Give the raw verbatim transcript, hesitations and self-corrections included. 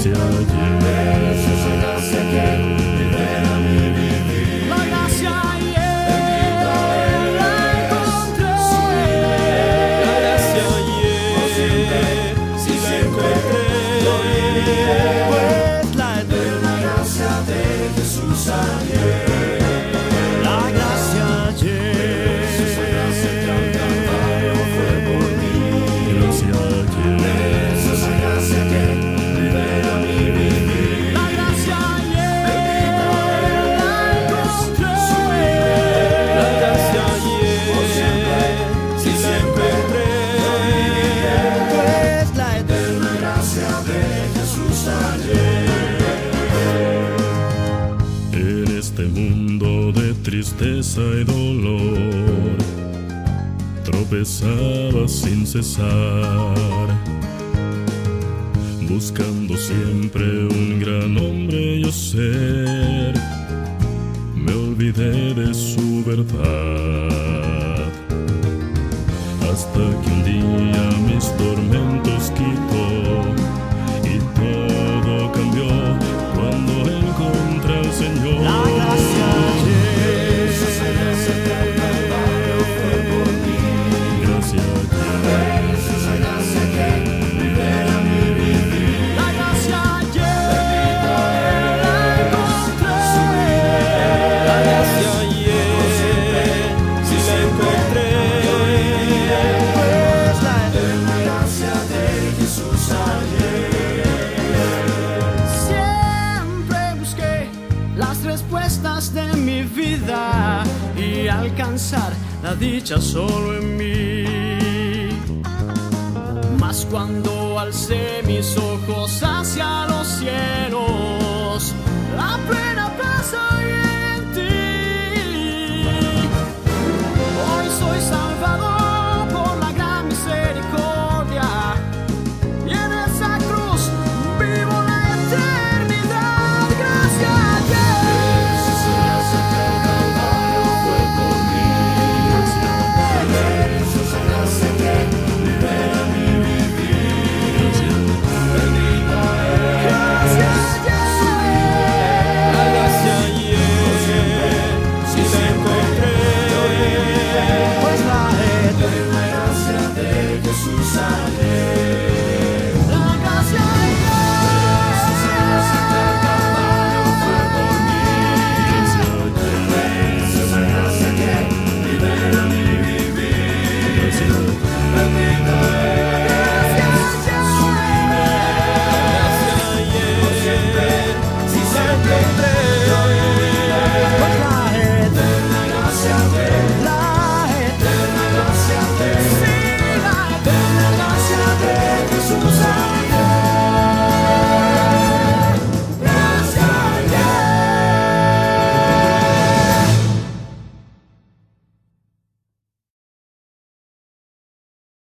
gracia llena, esa gracia que libera mi vivir. La gracia llena, la encontré. La gracia llena, si la encontré, pues la eterna gracia de Jesús hallé. La gracia llena, esa gracia que al Calvario fue por mí. Gracia llena, esa gracia que libera mi vivir. La gracia llena, la encontré. La gracia llena, si la encontré, pues la eterna gracia de Jesús hallé. En este mundo de tristeza y dolor, tropezaba sin cesar, buscando siempre un gran hombre yo ser. Me olvidé de su verdad, hasta que un día mis tormentos quitó y todo cambió cuando encontré al Señor. La gracia llena, esa gracia que al Calvario fue por mí. Gracia llena, esa gracia que libera mi vivir. La gracia llena, la encontré. La gracia llena, si la encontré, pues la eterna gracia de Jesús hallé. Siempre busqué las respuestas de mi vida y alcanzar la dicha solo en mí. Mas cuando alcé mis ojos a